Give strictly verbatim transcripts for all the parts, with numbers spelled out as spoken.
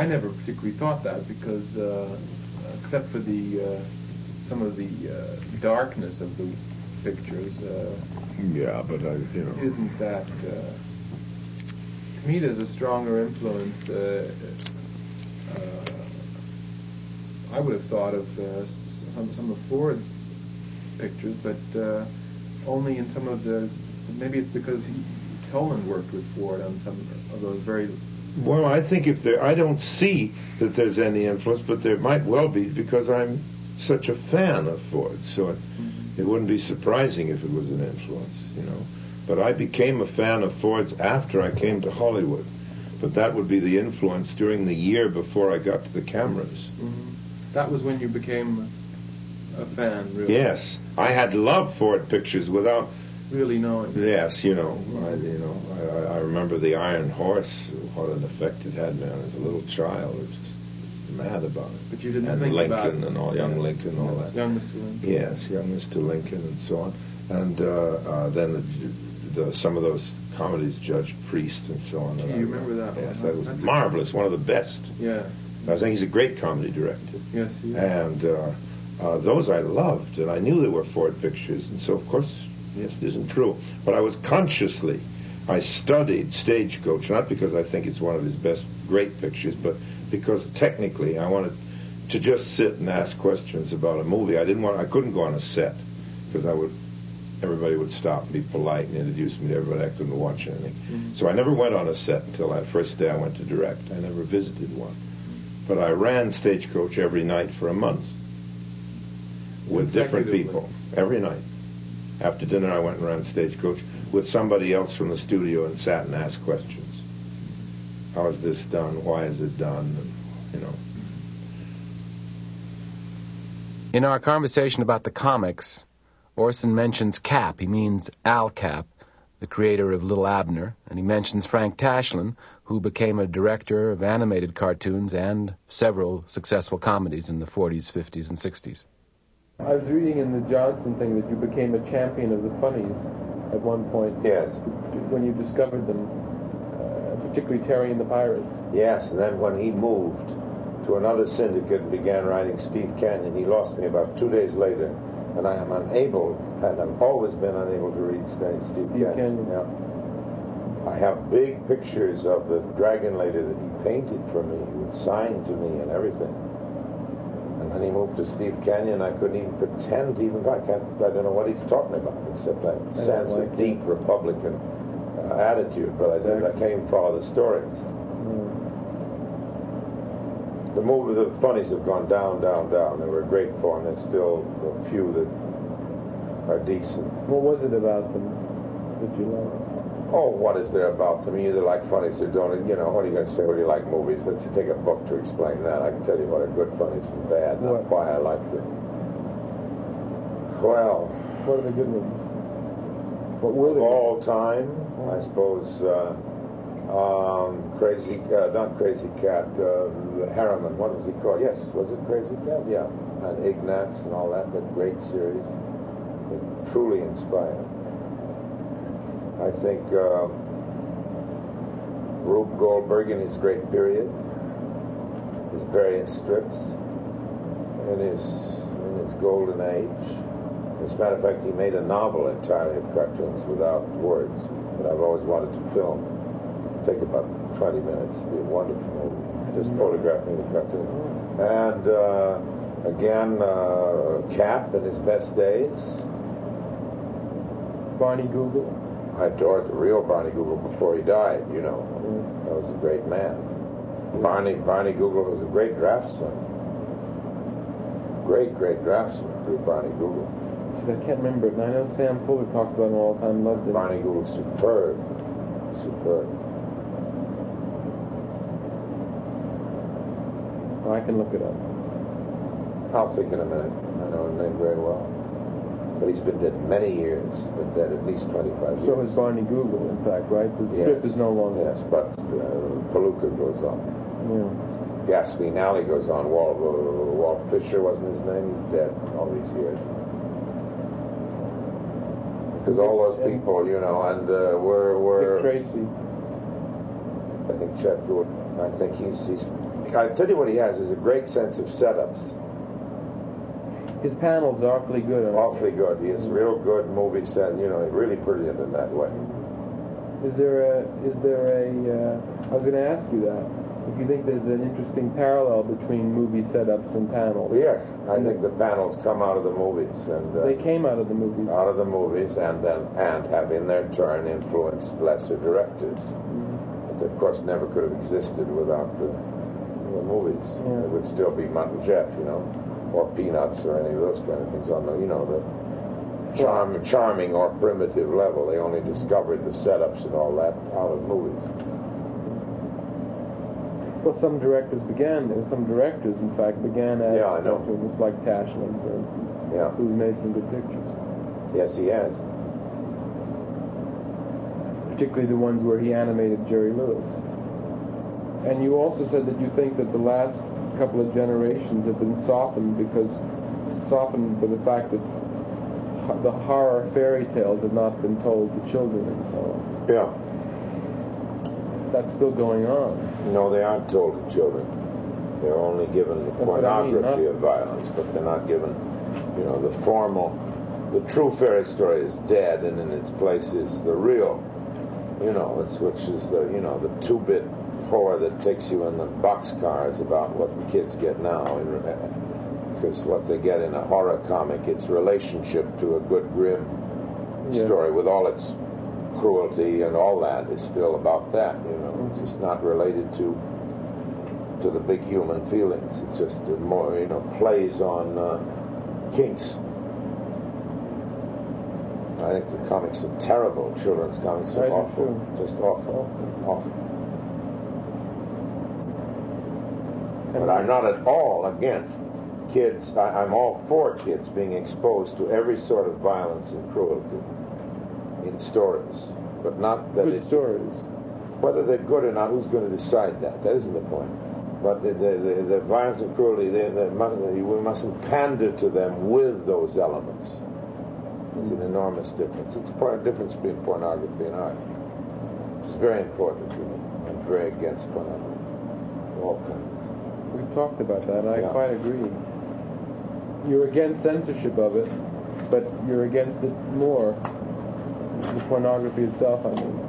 I never particularly thought that because, uh, except for the uh, some of the uh, darkness of the pictures. Uh, yeah, but I, you know, isn't that? Uh, to me, there's a stronger influence. Uh, uh, I would have thought of uh, some some of Ford's pictures, but uh, only in some of the. Maybe it's because he, Toland worked with Ford on some of those very. Well, I think if there, I don't see that there's any influence, but there might well be because I'm such a fan of Ford, so it, mm-hmm. it wouldn't be surprising if it was an influence, you know. But I became a fan of Ford's after I came to Hollywood, but that would be the influence during the year before I got to the cameras. Mm-hmm. That was when you became a fan, really. Yes, I had loved Ford pictures without. Really knowing. Yes, you know, I, you know, I, I remember the Iron Horse. What an effect it had, man! As a little child, I was just mad about it. But you didn't and think Lincoln about Lincoln and all, young yeah. Lincoln and all that. Young Mister Lincoln. Yes, young Mister Lincoln and so on. And uh, uh, then the, the, some of those comedies, Judge Priest and so on. Do and you I, remember that? Yes, one? that was That's marvelous. One of the best. Yeah. I think he's a great comedy director. Yes, he is. And uh, uh, those I loved, and I knew they were Ford pictures, and so of course. Yes, it isn't true. But I was consciously, I studied Stagecoach, not because I think it's one of his best great pictures, but because technically I wanted to just sit and ask questions about a movie. I didn't want, I couldn't go on a set because I would, everybody would stop and be polite and introduce me to everybody. I couldn't watch anything. Mm-hmm. So I never went on a set until that first day I went to direct. I never visited one. But I ran Stagecoach every night for a month with different people, every night. After dinner, I went and ran Stagecoach with somebody else from the studio and sat and asked questions. How is this done? Why is it done? And, you know. In our conversation about the comics, Orson mentions Cap. He means Al Cap, the creator of Little Abner, and he mentions Frank Tashlin, who became a director of animated cartoons and several successful comedies in the forties, fifties, and sixties. I was reading in the Johnson thing that you became a champion of the funnies at one point. Yes. When you discovered them, uh, particularly Terry and the Pirates. Yes, and then when he moved to another syndicate and began writing Steve Canyon, he lost me about two days later, and I am unable, and I've always been unable to read Steve, Steve Canyon. Canyon. Yeah. I have big pictures of the Dragon Lady that he painted for me, he would sign to me and everything. And then he moved to Steve Canyon. I couldn't even pretend to even. I can't. I don't know what he's talking about, except I sense like a deep it. Republican uh, attitude. But I did. I can't even follow the stories. Mm. The movie, the funnies have gone down, down, down. They were great fun. There's still a few that are decent. What was it about them that you liked? Oh, what is there about them? You either like funnies or don't. You know, what are you going to say? What do you like movies? Let's take a book to explain that. I can tell you what are good funnies and bad, not why I like them. Well, what are the good ones? What were they? All time, oh. I suppose. Uh, um, Crazy, uh, not Crazy Cat. Uh, Harriman. What was he called? Yes, was it Crazy Cat? Yeah, and Ignatz and all that. That great series. It truly inspired. I think uh, Rube Goldberg in his great period, his various strips, in his in his golden age. As a matter of fact, he made a novel entirely of cartoons without words that I've always wanted to film. Take about twenty minutes. It'd be a wonderful movie. Just photographing the cartoon. And uh, again, uh, Cap in his best days. Barney Google. I adored the real Barney Google before he died, you know. Mm. That was a great man. Mm. Barney Barney Google was a great draftsman. Great, great draftsman through Barney Google. I can't remember it, and I know Sam Fuller talks about him all the time, loved him. Barney Google, superb. Superb. Oh, I can look it up. I'll think in a minute. I know his name very well. But he's been dead many years. He's been dead at least twenty-five years. So is Barney Google, in fact, right? The yes. strip is no longer. Yes, but uh, Palooka goes on. Yeah. Gasoline Alley goes on. Walt, uh, Walt Fisher wasn't his name. He's dead all these years. Because all those people, you know, and uh, were... were Dick Tracy. I think Chet Gould. I think he's, he's I tell you what he has is a great sense of setups. His panels are awfully good. aren't Awfully good. He is real good movie set. You know, really brilliant in that way. they? Is there a? Is there a? Uh, I was going to ask you that. If you think there's an interesting parallel between movie setups and panels. Yeah, I think the panels come out of the movies, and uh, They came out of the movies. out of the movies, and then and have in their turn influenced lesser directors. Mm-hmm. That, of course, never could have existed without the, the movies. Yeah. It would still be Mutt and Jeff, you know, or Peanuts, or any of those kind of things on the, you know, the charm, charming or primitive level. They only discovered the setups and all that out of movies. Well, some directors began. Some directors, in fact, began as Yeah, I know. cartoonists, like Tashlin, for instance, Yeah. who's made some good pictures. Yes, he has. Particularly the ones where he animated Jerry Lewis. And you also said that you think that the last couple of generations have been softened because softened by the fact that ho- the horror fairy tales have not been told to children and so on. Yeah. That's still going on. No, they aren't told to children. They're only given the That's what I mean, pornography not- of violence, but they're not given, you know, the formal, the true fairy story is dead, and in its place is the real, you know, it's, which is the, you know, the two-bit horror that takes you in the boxcars about what the kids get now. Because what they get in a horror comic, its relationship to a good, grim Yes. story with all its cruelty and all that is still about that, you know. It's just not related to to the big human feelings. It's just a more, you know, plays on uh, kinks. I think the comics are terrible. Children's comics are I do awful, too. just awful, awful. But I'm not at all against kids. I, I'm all for kids being exposed to every sort of violence and cruelty in stories, but not that Good it's stories. whether they're good or not. Who's going to decide that? That isn't the point. But the, the, the, the violence and cruelty, they, they, we mustn't pander to them with those elements. There's an enormous difference. It's a difference between pornography and art. It's very important to me. I'm very against pornography. All kinds. We've talked about that. I Yeah. quite agree. You're against censorship of it, but you're against it more. The pornography itself, I mean.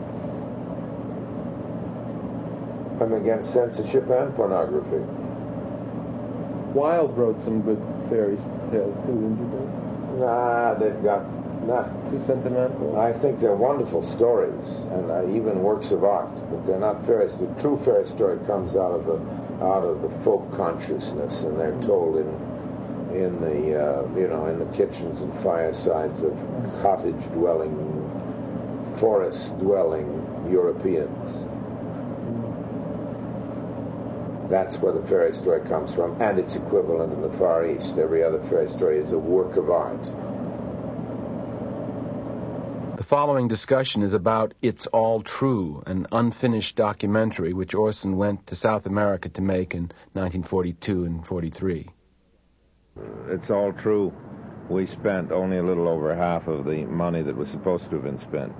I'm against censorship and pornography. Wilde wrote some good fairy tales too, didn't you? Bill? Nah, they've got nah. Too sentimental. I think they're wonderful stories and uh, even works of art, but they're not fairies. The true fairy story comes out of the out of the folk consciousness, and they're told in in the uh, you know in the kitchens and firesides of cottage dwelling, forest dwelling Europeans. That's where the fairy story comes from, and its equivalent in the Far East. Every other fairy story is a work of art. The following discussion is about It's All True, an unfinished documentary which Orson went to South America to make in nineteen forty-two and forty-three. It's all true. We spent only a little over half of the money that was supposed to have been spent.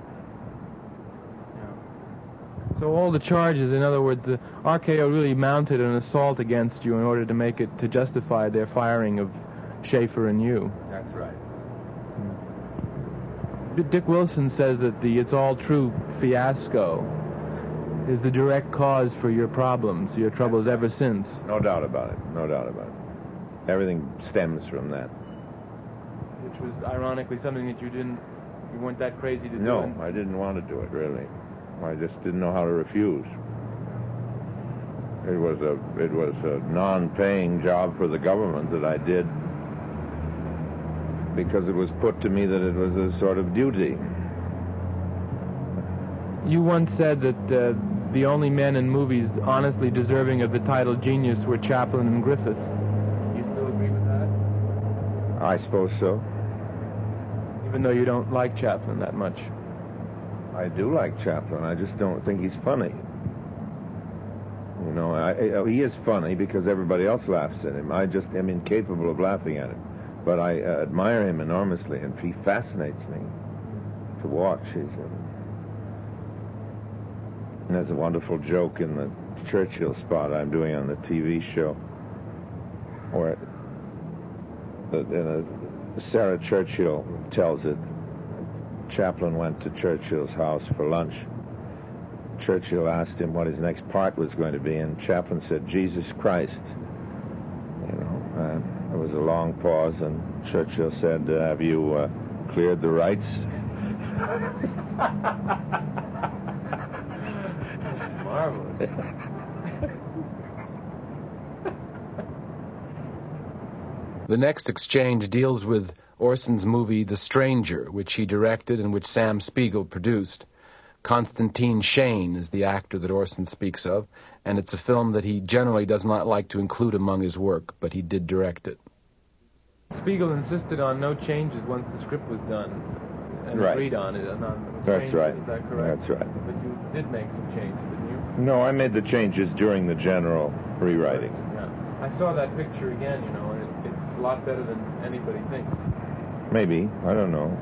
So all the charges, in other words, the R K O really mounted an assault against you in order to make it, to justify their firing of Schaefer and you. That's right. D- Dick Wilson says that the It's All True fiasco is the direct cause for your problems, your troubles ever since. No doubt about it. No doubt about it. Everything stems from that. Which was ironically something that you didn't, you weren't that crazy to do. No, and- I didn't want to do it, really. I just didn't know how to refuse. It was a it was a non-paying job for the government that I did because it was put to me that it was a sort of duty. You once said that uh, the only men in movies honestly deserving of the title genius were Chaplin and Griffith. You still agree with that? I suppose so. Even though you don't like Chaplin that much. I do like Chaplin. I just don't think he's funny. You know, I, I, he is funny because everybody else laughs at him. I just am incapable of laughing at him. But I uh, admire him enormously, and he fascinates me to watch. He's a, and there's a wonderful joke in the Churchill spot I'm doing on the T V show, where in a, Sarah Churchill tells it. Chaplin went to Churchill's house for lunch. Churchill asked him what his next part was going to be, and Chaplin said, Jesus Christ. You know, and there was a long pause, and Churchill said, uh, have you uh, cleared the rights? Marvelous. The next exchange deals with Orson's movie The Stranger, which he directed and which Sam Spiegel produced. Constantine Shane is the actor that Orson speaks of, and it's a film that he generally does not like to include among his work, but he did direct it. Spiegel insisted on no changes once the script was done and Right. agreed on it. And on The That's Stranger, right. Is that correct? That's right. But you did make some changes, didn't you? No, I made the changes during the general rewriting. Yeah. I saw that picture again, you know, and it, it's a lot better than anybody thinks. Maybe, I don't know.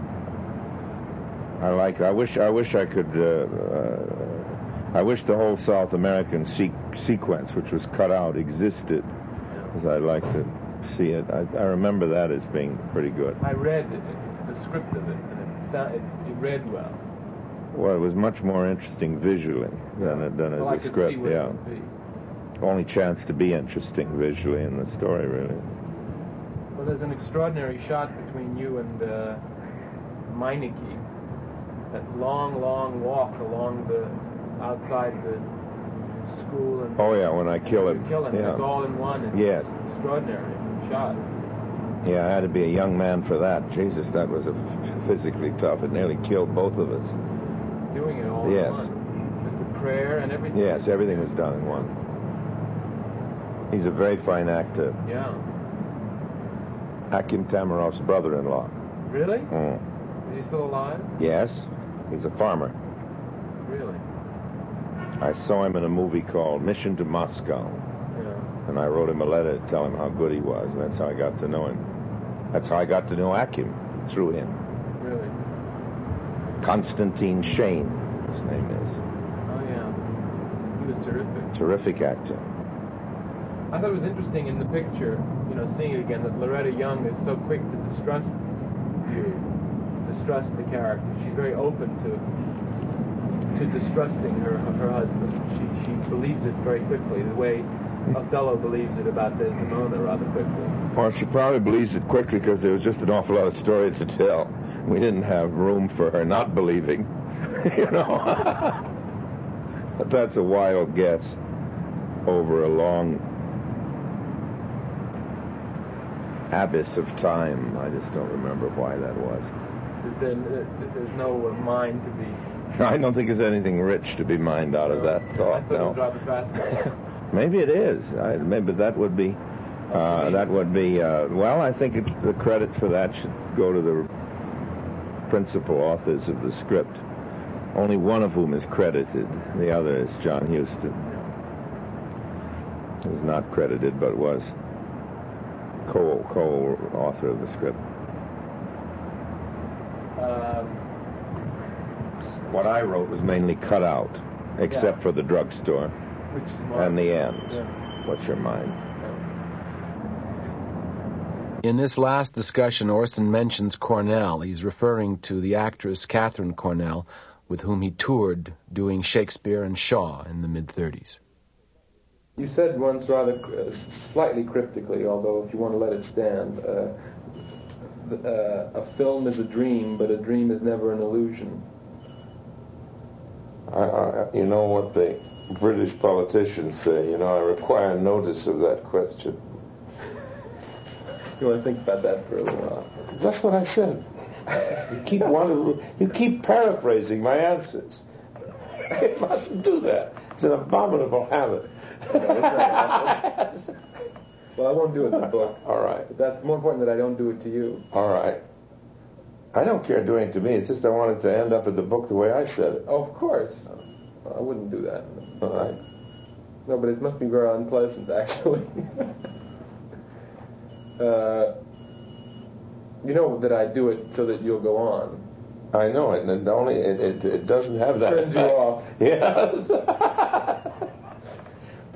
I like. I wish. I wish I could. Uh, uh, I wish the whole South American se- sequence, which was cut out, existed, because I'd like to see it. I, I remember that as being pretty good. I read it, the script of it, and it, sound, it, it read well. Well, it was much more interesting visually than it than Well, as I a could script. see what Yeah, it would be. only chance to be interesting visually in the story, really. Well, there's an extraordinary shot between you and uh, Meineke. That long, long walk along the outside the school and Oh yeah, when I kill him. you kill him. Yeah. It's all in one. It's Yes. extraordinary shot. Yeah, I had to be a young man for that. Jesus, that was a physically tough. It nearly killed both of us. Doing it all Yes. in one. Just the prayer and everything. Yes, everything was done in one. He's a very fine actor. Yeah. Akim Tamarov's brother-in-law. Really? Mm. Is he still alive? Yes, he's a farmer. Really? I saw him in a movie called Mission to Moscow, Yeah. and I wrote him a letter to tell him how good he was, and that's how I got to know him. That's how I got to know Akim, through him. Really? Constantine Shane, his name is. Oh, yeah. He was terrific. Terrific actor. I thought it was interesting in the picture, you know, seeing it again, that Loretta Young is so quick to distrust you, distrust the character. She's very open to to distrusting her her husband. She she believes it very quickly, the way Othello believes it about Desdemona rather quickly. Well, she probably believes it quickly because there was just an awful lot of story to tell. We didn't have room for her not believing, you know. But that's a wild guess over a long abyss of time. I just don't remember why that was. Is there, there's no uh, mind to be... I don't think there's anything rich to be mined out of that I thought. thought it No. was rather fascinating. Maybe it is. I, maybe that would be. Uh, that would be. Uh, well, I think it, the credit for that should go to the principal authors of the script. Only one of whom is credited. The other is John Huston. Is not credited, but was co co-author of the script. Um, What I wrote was mainly cut out, except Yeah. for the drugstore which is and the end. Yeah. What's your mind? In this last discussion, Orson mentions Cornell. He's referring to the actress Catherine Cornell, with whom he toured doing Shakespeare and Shaw in the mid-thirties. You said once rather uh, slightly cryptically, although if you want to let it stand, uh, th- uh, a film is a dream, but a dream is never an illusion. I, I, you know what the British politicians say, you know, I require notice of that question. You want to think about that for a little while. That's what I said. You keep wanting, you keep paraphrasing my answers. I mustn't do that. It's an abominable habit. Well, I won't do it in the book. All right. But that's more important that I don't do it to you. All right. I don't care doing it to me. It's just I wanted to end up in the book the way I said it. Oh, of course. I wouldn't do that. All right. No, but it must be very unpleasant, actually. uh, you know that I do it so that you'll go on. I know it, and it only it, it, it doesn't have that Turns you effect. off. Yes.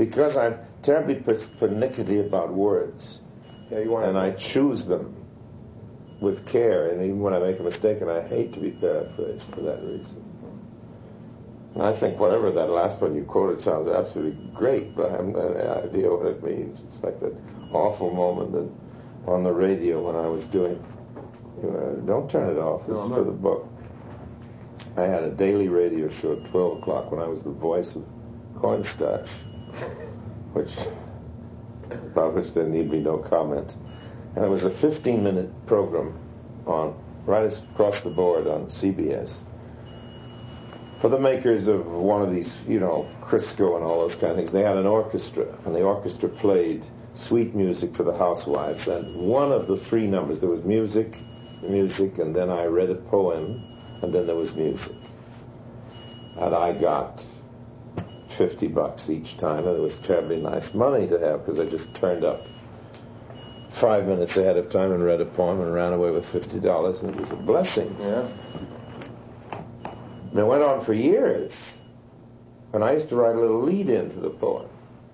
because I'm terribly pers- pernickety about words, Yeah, you want and I choose them with care, and even when I make a mistake, and I hate to be paraphrased for that reason. And I think whatever that last one you quoted sounds absolutely great, but I haven't any idea what it means. It's like that awful moment that on the radio when I was doing, you know, don't turn it off, this No, is I'm for not. the book. I had a daily radio show at twelve o'clock when I was the voice of Cornstarch, which, about which there need be no comment. And it was a fifteen-minute program on, right across the board on C B S, for the makers of one of these, you know, Crisco and all those kind of things. They had an orchestra, and the orchestra played sweet music for the housewives. And one of the three numbers, there was music, music, and then I read a poem, and then there was music. And I got fifty bucks each time, and it was terribly nice money to have, because I just turned up five minutes ahead of time and read a poem and ran away with fifty dollars, and it was a blessing. Yeah. And it went on for years. And I used to write a little lead into the poem.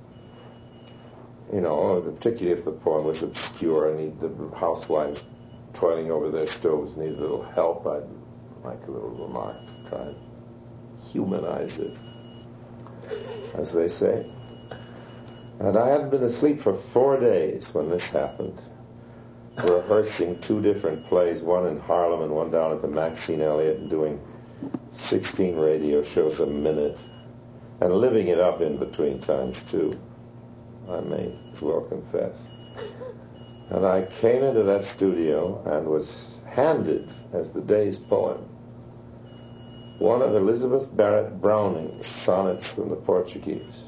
You know, particularly if the poem was obscure and the housewives toiling over their stoves needed a little help, I'd make a little remark to try and humanize it, as they say. And I hadn't been asleep for four days when this happened, rehearsing two different plays, one in Harlem and one down at the Maxine Elliott, and doing sixteen radio shows a minute, and living it up in between times, too, I may as well confess. And I came into that studio and was handed, as the day's poem, one of Elizabeth Barrett Browning's sonnets from the Portuguese,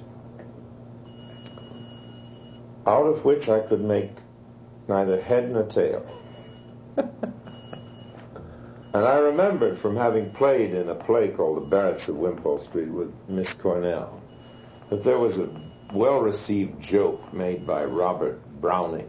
out of which I could make neither head nor tail. And I remembered from having played in a play called The Barretts of Wimpole Street with Miss Cornell that there was a well-received joke made by Robert Browning,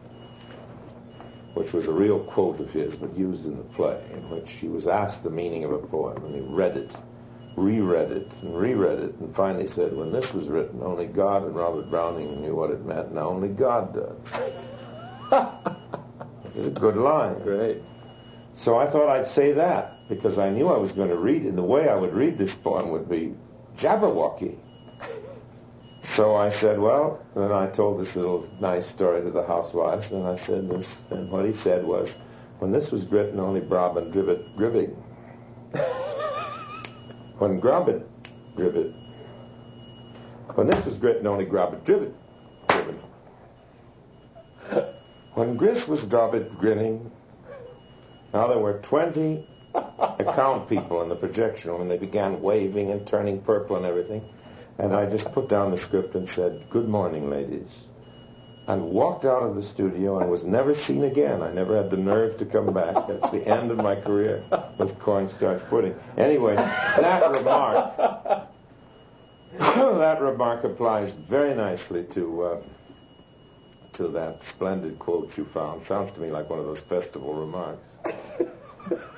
which was a real quote of his, but used in the play, in which he was asked the meaning of a poem, and he read it, reread it, and reread it, and finally said, when this was written, only God and Robert Browning knew what it meant, now only God does. It's a good line. Great. So I thought I'd say that, because I knew I was going to read it, and the way I would read this poem would be Jabberwocky. So I said, well, then I told this little nice story to the housewives, and I said this, and what he said was, when this was written, only Brabant Gribbet Gribbing. When Grabbit Gribbet. When this was written, only Grabbit Gribbet Gribbing. When Gris was Grabbit grinning, now there were twenty account people in the projection room, and they began waving and turning purple and everything. And I just put down the script and said, good morning, ladies, and walked out of the studio and was never seen again. I never had the nerve to come back. That's the end of my career with cornstarch pudding. Anyway, that remark, that remark applies very nicely to uh, to that splendid quote you found. Sounds to me like one of those festival remarks.